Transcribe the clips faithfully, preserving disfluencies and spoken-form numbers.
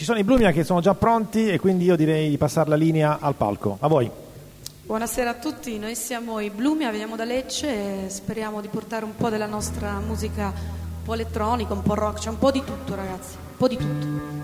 ci sono i Blumia che sono già pronti e quindi io direi di passare la linea al palco. A voi. Buonasera a tutti, noi siamo i Blumia, veniamo da Lecce e speriamo di portare un po' della nostra musica un po' elettronica, un po' rock, c'è un po' di tutto ragazzi, un po' di tutto.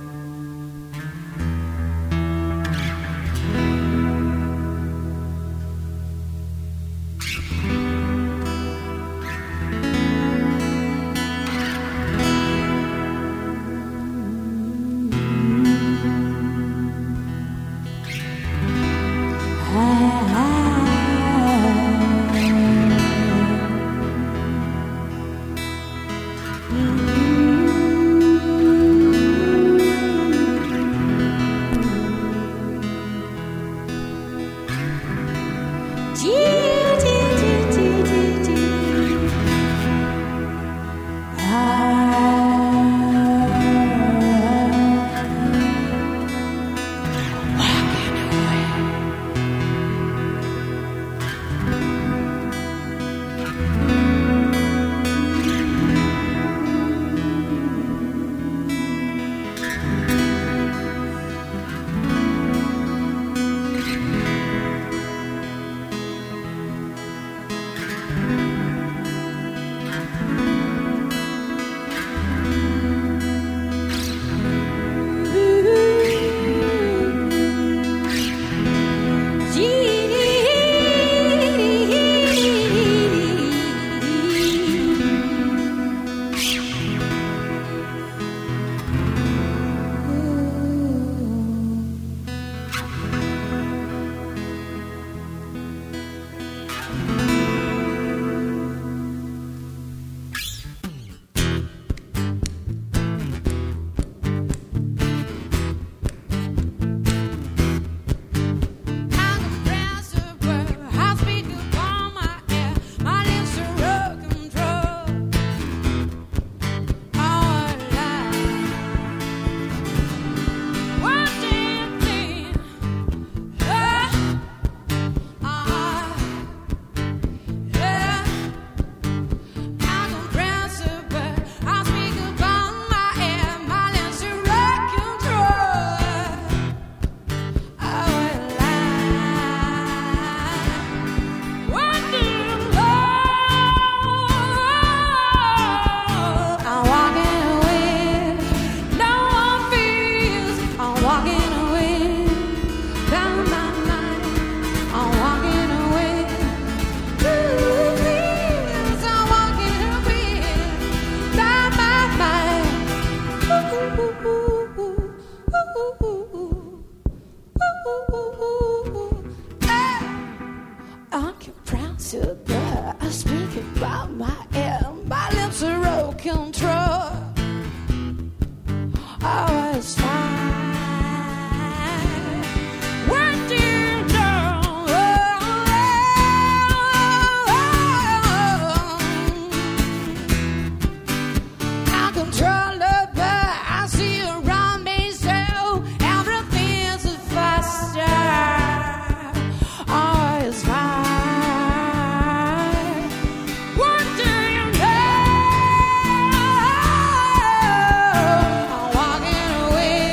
Walking away.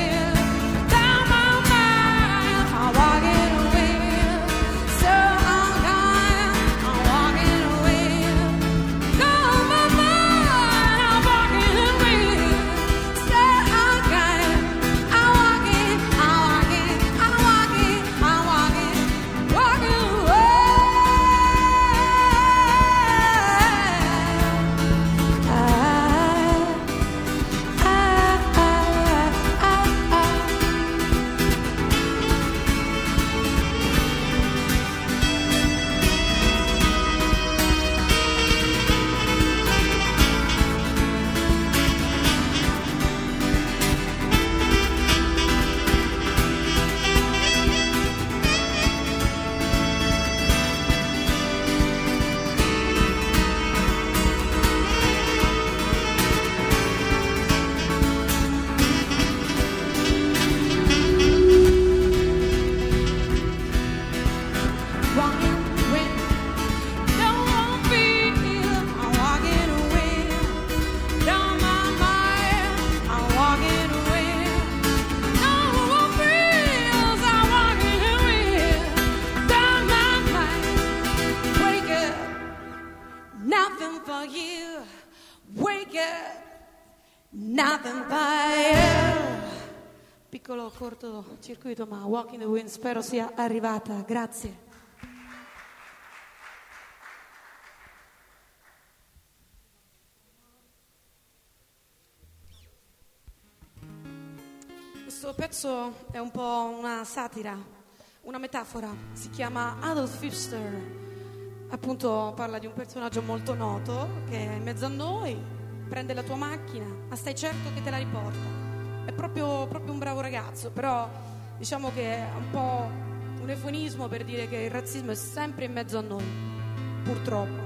nothing but piccolo cortocircuito, ma Walk in the Wind spero sia arrivata. Grazie. Questo pezzo è un po' una satira, una metafora, si chiama Adolf Hitler. Appunto parla di un personaggio molto noto che è in mezzo a noi, prende la tua macchina, ma stai certo che te la riporta. È proprio, proprio un bravo ragazzo, però diciamo che è un po' un eufemismo per dire che il razzismo è sempre in mezzo a noi, purtroppo.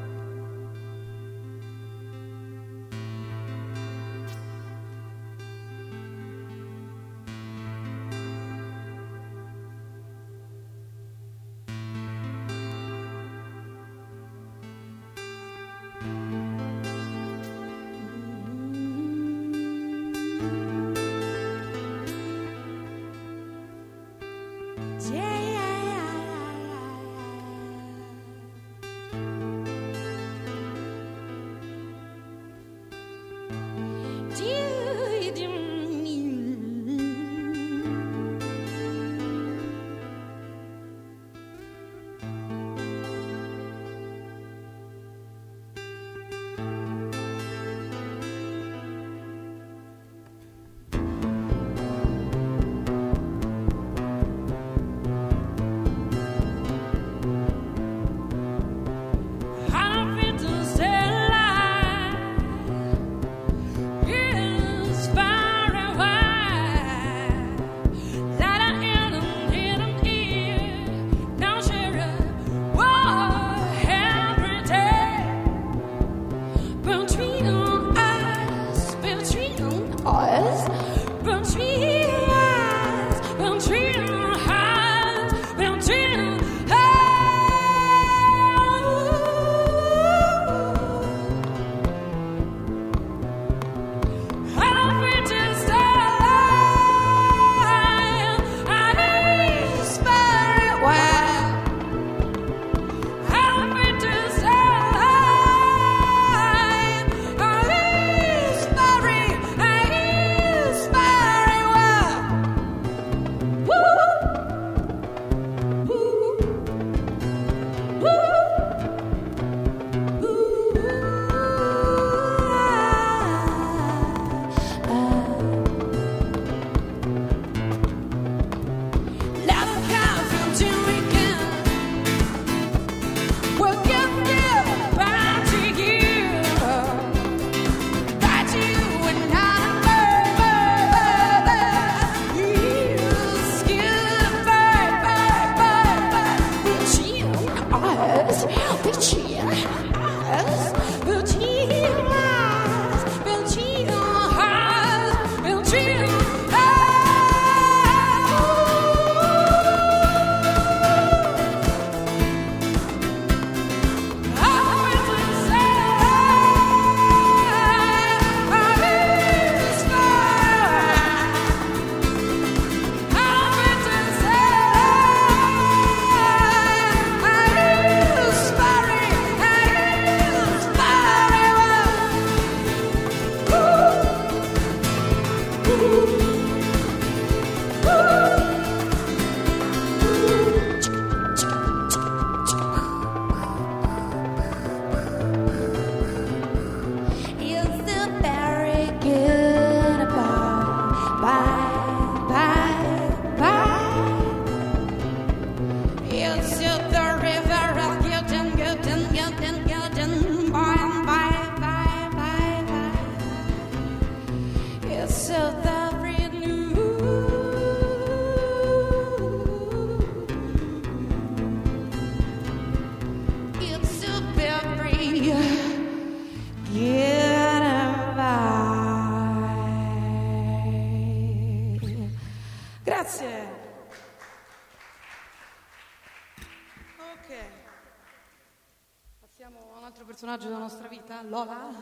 Personaggio della nostra vita, Lola.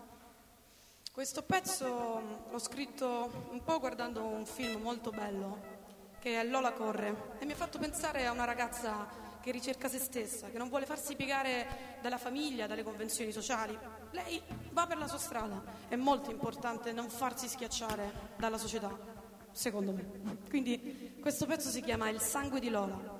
Questo pezzo l'ho scritto un po' guardando un film molto bello che è Lola corre e mi ha fatto pensare a una ragazza che ricerca se stessa, che non vuole farsi piegare dalla famiglia, dalle convenzioni sociali. Lei va per la sua strada. È molto importante non farsi schiacciare dalla società, secondo me. Quindi questo pezzo si chiama Il sangue di Lola.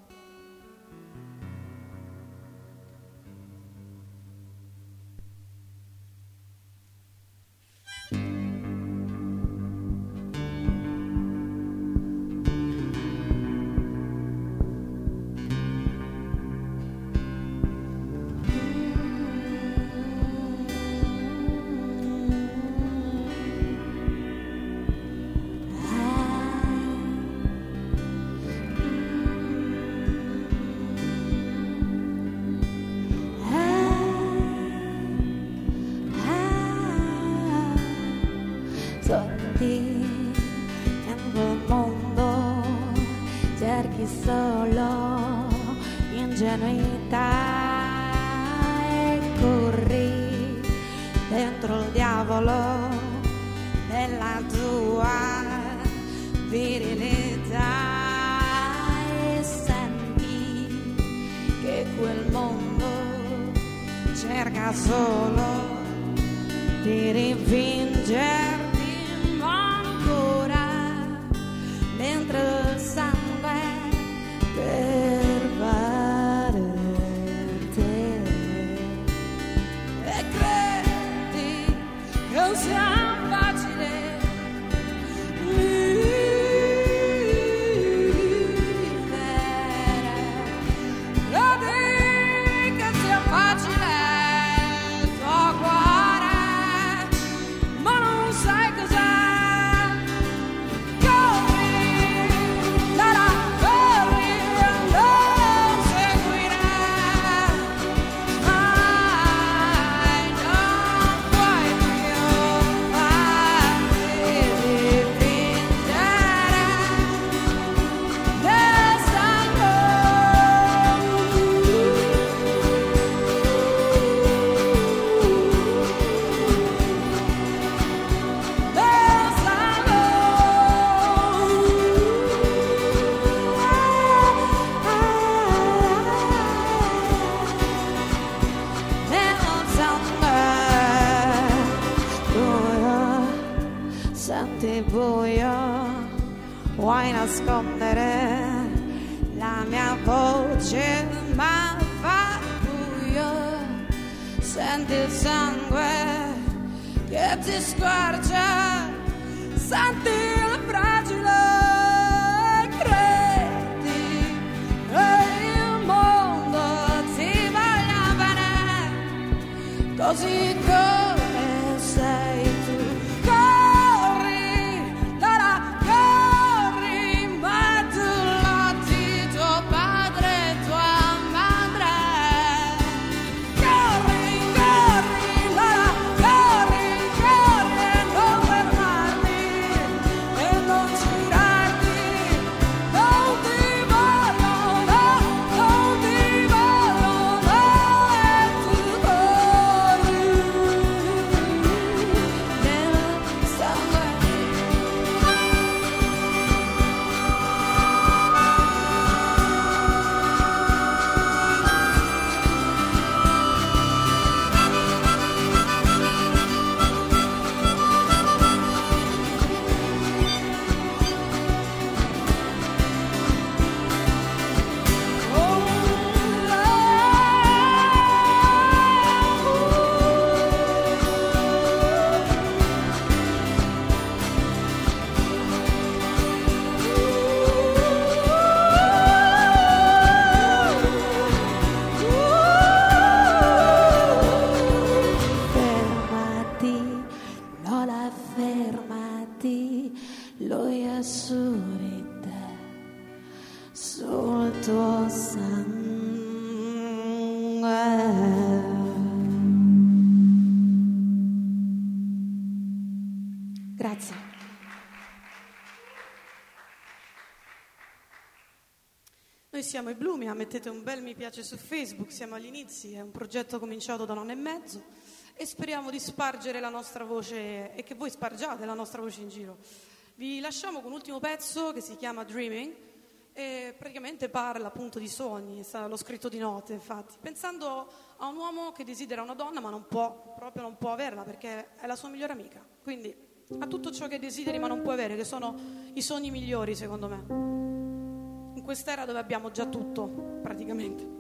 Grazie. Noi siamo i Blumia, mettete un bel mi piace su Facebook, siamo agli inizi, è un progetto cominciato da un anno e mezzo e speriamo di spargere la nostra voce e che voi spargiate la nostra voce in giro. Vi lasciamo con un ultimo pezzo che si chiama Dreaming, e praticamente parla appunto di sogni, l'ho scritto di notte infatti, pensando a un uomo che desidera una donna ma non può, proprio non può averla perché è la sua migliore amica, quindi ha tutto ciò che desideri ma non può avere, che sono i sogni migliori secondo me, in quest'era dove abbiamo già tutto praticamente.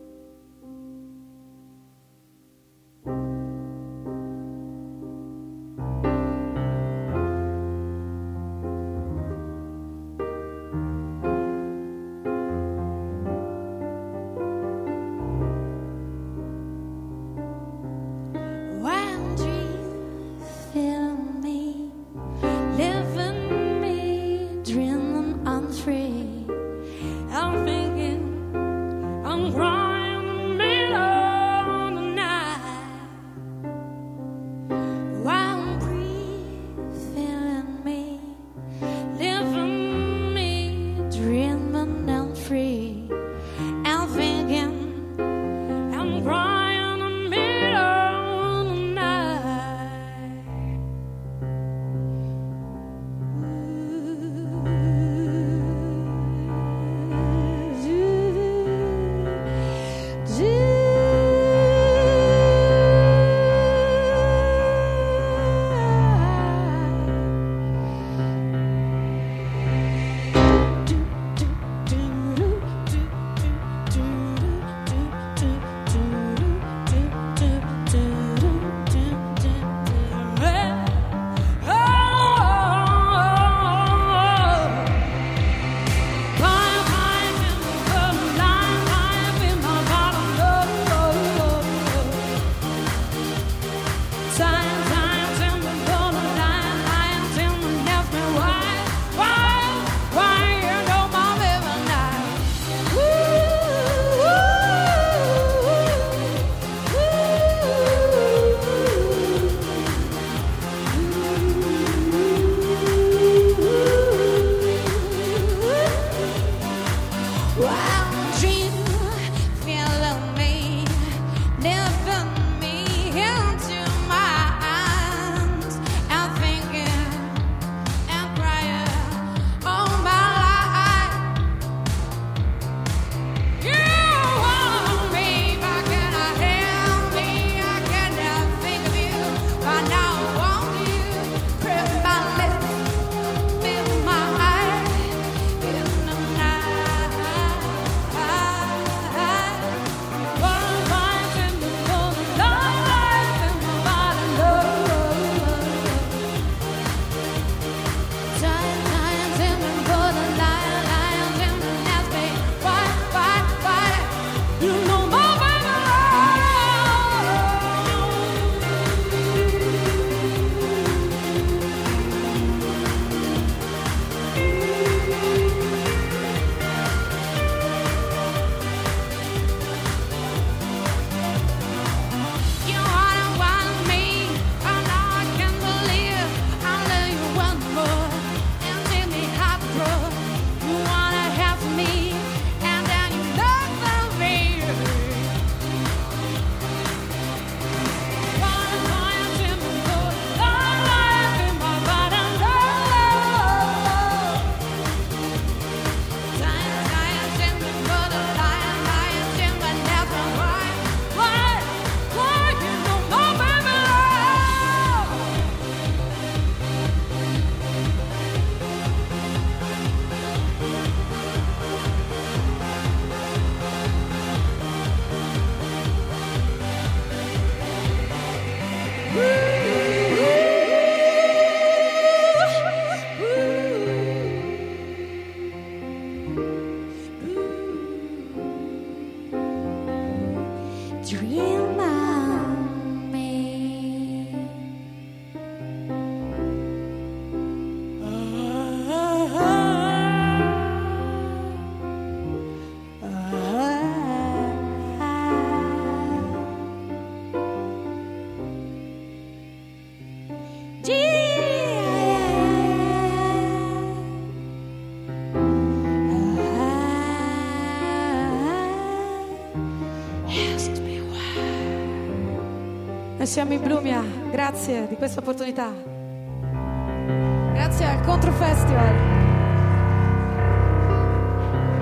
Noi siamo i Blumia, grazie di questa opportunità. Grazie al Contro Festival.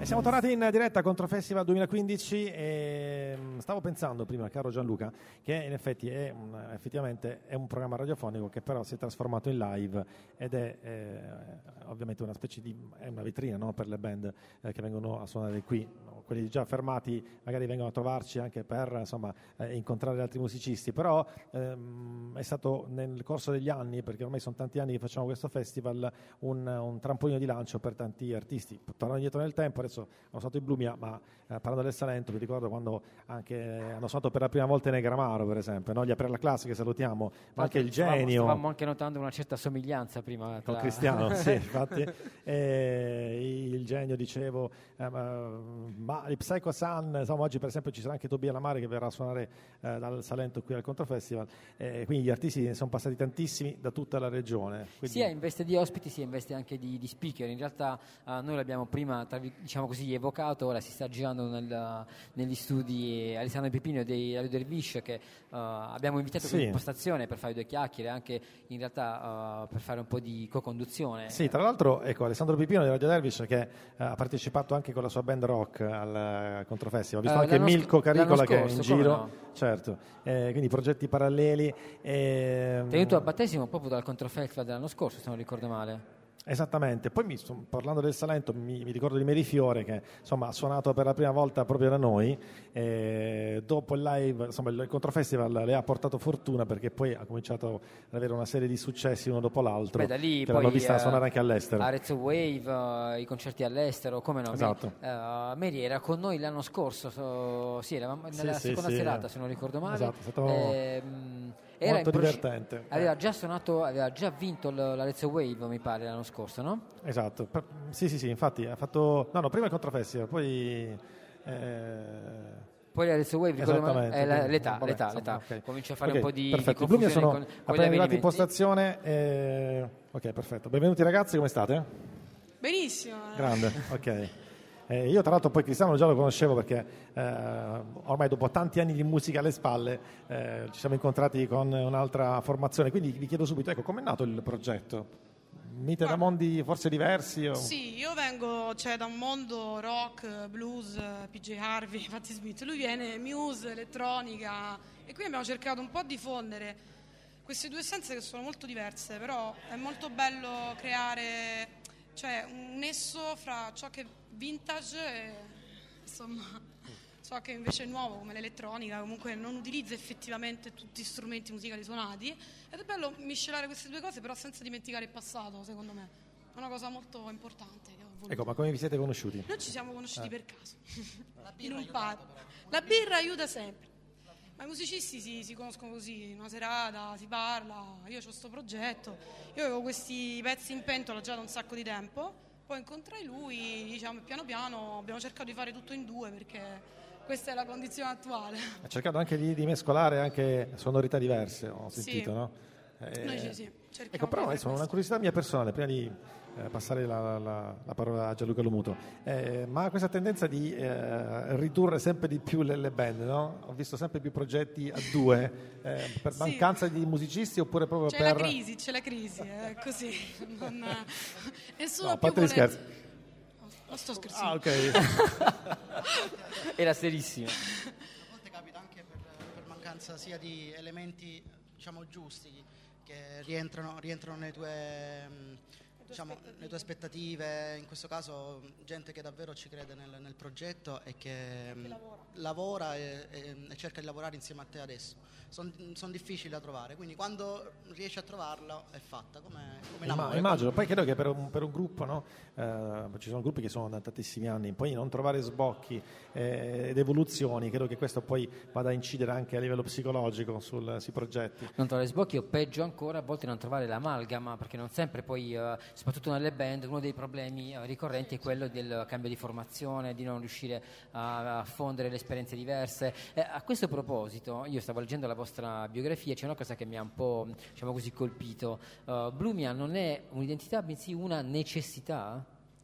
siamo tornati in diretta contro Festival duemilaquindici e stavo pensando prima, caro Gianluca, che in effetti è un, effettivamente è un programma radiofonico che però si è trasformato in live ed è eh, ovviamente una specie di è una vetrina, no, per le band eh, che vengono a suonare qui. Quelli già fermati magari vengono a trovarci anche per insomma eh, incontrare altri musicisti, però ehm, è stato nel corso degli anni, perché ormai sono tanti anni che facciamo questo festival, un, un trampolino di lancio per tanti artisti. Tornando indietro nel tempo, adesso hanno suonato i Blumia, ma eh, parlando del Salento, mi ricordo quando anche hanno suonato per la prima volta Negramaro, per esempio, no? Gli Apre la Classe, che salutiamo, ma anche il Genio. Stavamo anche notando una certa somiglianza prima tra... con Cristiano, sì, infatti. E il Genio, dicevo, eh, ma i Psycho Sun, insomma, oggi per esempio ci sarà anche Tobia Lamare che verrà a suonare eh, dal Salento qui al Controfestival, eh, quindi gli artisti ne sono passati tantissimi da tutta la regione. Quindi... sia in veste di ospiti sia in veste anche di, di speaker. In realtà eh, noi l'abbiamo prima tra, diciamo così evocato, ora si sta girando nel, negli studi Alessandro Pipino dei Radio Dervish, che uh, abbiamo invitato sì. in postazione per fare due chiacchiere, anche in realtà uh, per fare un po' di co-conduzione. Sì, tra l'altro ecco Alessandro Pipino di Radio Dervish che uh, ha partecipato anche con la sua band rock al uh, Controfestival, ho visto uh, anche Milko Caricola che è in giro, no? Certo, eh, quindi progetti paralleli. E, tenuto a battesimo proprio dal Controfestival dell'anno scorso, se non ricordo male. Esattamente, poi mi sto, parlando del Salento mi, mi ricordo di Merifiore che insomma ha suonato per la prima volta proprio da noi, e dopo il live, insomma il Controfestival le ha portato fortuna perché poi ha cominciato ad avere una serie di successi uno dopo l'altro. Beh, da lì che poi, l'hanno vista uh, suonare anche all'estero. Arezzo Wave, uh, i concerti all'estero, come no? Esatto. Uh, Mary era con noi l'anno scorso, so, sì, eravamo nella sì, seconda sì, serata sì. se non ricordo male. Esatto, è stato eh, era molto proce- divertente. Aveva già suonato, aveva già vinto l'Arezzo Wave, mi pare, l'anno scorso, no? Esatto, sì sì sì, infatti ha fatto, no no, prima il Controfestival, poi eh... poi l'Arezzo Wave, ricordo male, è la, l'età, vabbè, l'età, insomma, l'età. Okay. Comincio a fare okay, un po' di, perfetto. di I Blumia sono con, con appena arrivati in postazione, eh... ok, perfetto, benvenuti ragazzi, come state? Benissimo. Grande, ok. Eh, io tra l'altro poi Cristiano già lo conoscevo perché eh, ormai dopo tanti anni di musica alle spalle eh, ci siamo incontrati con un'altra formazione, quindi vi chiedo subito, ecco, com'è nato il progetto? Mite da mondi forse diversi? O... Sì, io vengo cioè, da un mondo rock, blues, P J Harvey, Patti Smith, lui viene Muse, elettronica, e qui abbiamo cercato un po' di fondere queste due essenze che sono molto diverse, però è molto bello creare cioè, un nesso fra ciò che è vintage e insomma, ciò che invece è nuovo come l'elettronica, comunque non utilizza effettivamente tutti gli strumenti musicali suonati, ed è bello miscelare queste due cose però senza dimenticare il passato, secondo me è una cosa molto importante che ho voluto. Ecco, ma come vi siete conosciuti? Noi ci siamo conosciuti eh. per caso in un pub. La birra aiuta sempre, ma i musicisti si, si conoscono così, in una serata si parla, io ho questo progetto, io avevo questi pezzi in pentola già da un sacco di tempo, poi incontrai lui, diciamo, piano piano abbiamo cercato di fare tutto in due perché questa è la condizione attuale. Ha cercato anche di, di mescolare anche sonorità diverse, ho sentito, sì. no? Eh, Noi sì, sì. Ecco, però adesso una curiosità mia personale, prima di eh, passare la, la, la parola a Gianluca Lomuto, eh, ma questa tendenza di eh, ridurre sempre di più le, le band, no? Ho visto sempre più progetti a due, eh, per sì. mancanza di musicisti oppure proprio c'è per... la crisi, c'è la crisi, è così. Non, nessuno no, più vuole... vuole... scherzi. Non sto scherzando. Ah, ok. Era serissimo. A volte capita anche per, per mancanza sia di elementi, diciamo, giusti che rientrano, rientrano nei tue, diciamo, le tue aspettative, in questo caso gente che davvero ci crede nel, nel progetto e che, che lavora, lavora e, e, e cerca di lavorare insieme a te adesso. Sono son difficili da trovare, quindi quando riesci a trovarlo è fatta come, come in amore. Immagino, poi credo che per un, per un gruppo, no? eh, ci sono gruppi che sono da tantissimi anni, poi non trovare sbocchi eh, ed evoluzioni, credo che questo poi vada a incidere anche a livello psicologico sul, sui progetti. Non trovare sbocchi o peggio ancora a volte non trovare l'amalgama, perché non sempre poi, eh, soprattutto nelle band, uno dei problemi eh, ricorrenti è quello del cambio di formazione, di non riuscire a, a fondere le esperienze diverse. Eh, a questo proposito, io stavo leggendo la vostra biografia, c'è una cosa che mi ha un po', diciamo così, colpito. Uh, Blumia non è un'identità, bensì una necessità?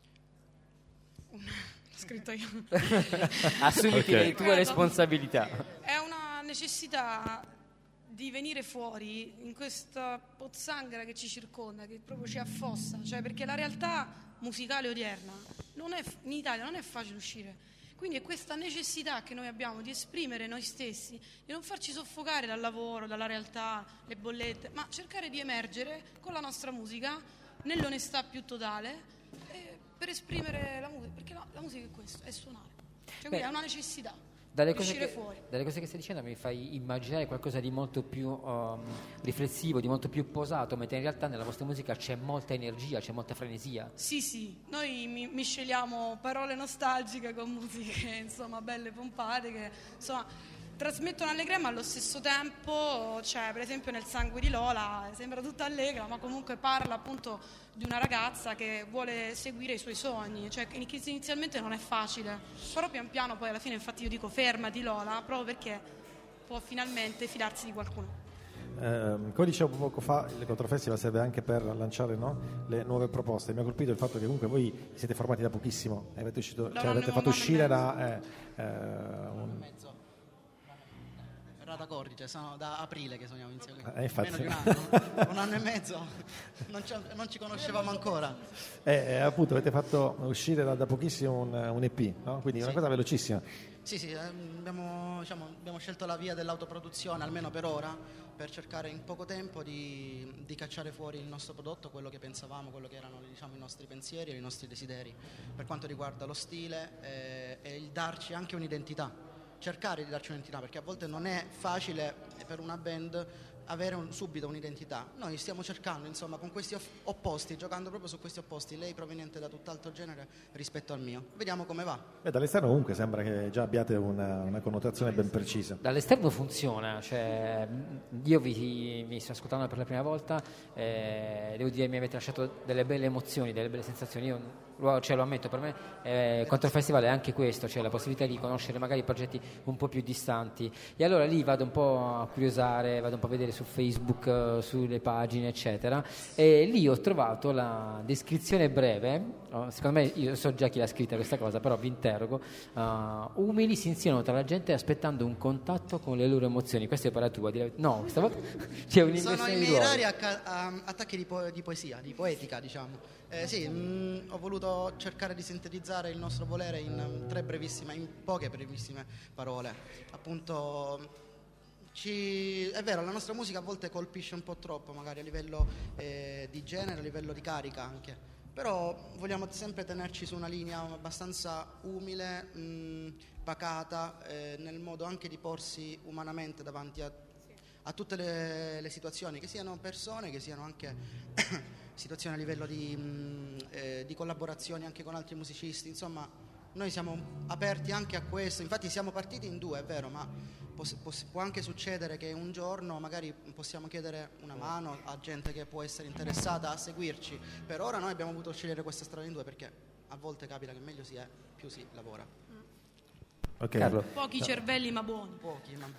L'ho scritto io. Assumiti Okay. le tue responsabilità. È una necessità di venire fuori in questa pozzanghera che ci circonda, che proprio ci affossa, cioè perché la realtà musicale odierna non è, in Italia non è facile uscire, quindi è questa necessità che noi abbiamo di esprimere noi stessi, di non farci soffocare dal lavoro, dalla realtà, le bollette, ma cercare di emergere con la nostra musica nell'onestà più totale, eh, per esprimere la musica, perché la, la musica è questo, è suonare, cioè quindi è una necessità. Dalle cose, uscire che, fuori. dalle cose che stai dicendo mi fai immaginare qualcosa di molto più um, riflessivo, di molto più posato, mentre in realtà nella vostra musica c'è molta energia, c'è molta frenesia. Sì, sì, noi mi- misceliamo parole nostalgiche con musiche, insomma, belle pompate, che insomma trasmettono allegria, ma allo stesso tempo, cioè, per esempio nel Sangue di Lola sembra tutta allegra, ma comunque parla appunto di una ragazza che vuole seguire i suoi sogni, cioè che inizialmente non è facile, però pian piano poi alla fine, infatti io dico fermati Lola, proprio perché può finalmente fidarsi di qualcuno. Eh, come dicevo poco fa, il Controfestival serve anche per lanciare, no, le nuove proposte. Mi ha colpito il fatto che comunque voi siete formati da pochissimo, avete, uscito, cioè, avete fatto uscire da eh, eh, un... Rada Corrige, sono da aprile che suoniamo insieme. Eh, infatti. Meno di un anno, un anno e mezzo, non ci, non ci conoscevamo ancora. Eh, eh, appunto, avete fatto uscire da, da pochissimo un, un E P, no? Quindi sì. Una cosa velocissima. Sì, sì, abbiamo, diciamo, abbiamo scelto la via dell'autoproduzione, almeno per ora, per cercare in poco tempo di, di cacciare fuori il nostro prodotto, quello che pensavamo, quello che erano, diciamo, i nostri pensieri e i nostri desideri, per quanto riguarda lo stile eh, e il darci anche un'identità. Cercare di darci un'identità, perché a volte non è facile per una band avere un, subito un'identità. Noi stiamo cercando, insomma, con questi opposti, giocando proprio su questi opposti, lei proveniente da tutt'altro genere rispetto al mio. Vediamo come va. Beh, dall'esterno comunque sembra che già abbiate una, una connotazione ben precisa. Dall'esterno funziona, cioè, io vi, vi sto ascoltando per la prima volta, eh, devo dire mi avete lasciato delle belle emozioni, delle belle sensazioni. Io lo, cioè, lo ammetto, per me eh, Controfestival è anche questo, cioè la possibilità di conoscere magari progetti un po' più distanti, e allora lì vado un po' a curiosare, vado un po' a vedere su Facebook, sulle pagine eccetera, e lì ho trovato la descrizione breve, secondo me, io so già chi l'ha scritta questa cosa, però vi interrogo. uh, umili si insinuano tra la gente aspettando un contatto con le loro emozioni. Questa è per la tua, direi. No, questa volta c'è un'inversione sono i di miei ruoli. rari acca- um, attacchi di, po- di poesia, di poetica, diciamo. Eh, sì, mh, ho voluto cercare di sintetizzare il nostro volere in um, tre brevissime, in poche brevissime parole. Appunto, ci, è vero, la nostra musica a volte colpisce un po' troppo, magari a livello eh, di genere, a livello di carica anche, però vogliamo sempre tenerci su una linea abbastanza umile, mh, pacata, eh, nel modo anche di porsi umanamente davanti a, a tutte le, le situazioni, che siano persone, che siano anche situazioni a livello di, mh, eh, di collaborazioni anche con altri musicisti. Insomma, noi siamo aperti anche a questo. Infatti siamo partiti in due, è vero, ma può, può, può anche succedere che un giorno magari possiamo chiedere una mano a gente che può essere interessata a seguirci. Per ora noi abbiamo voluto scegliere questa strada in due, perché a volte capita che meglio si è, più si lavora. Okay. Carlo. Pochi cervelli ma buoni. Pochi, ma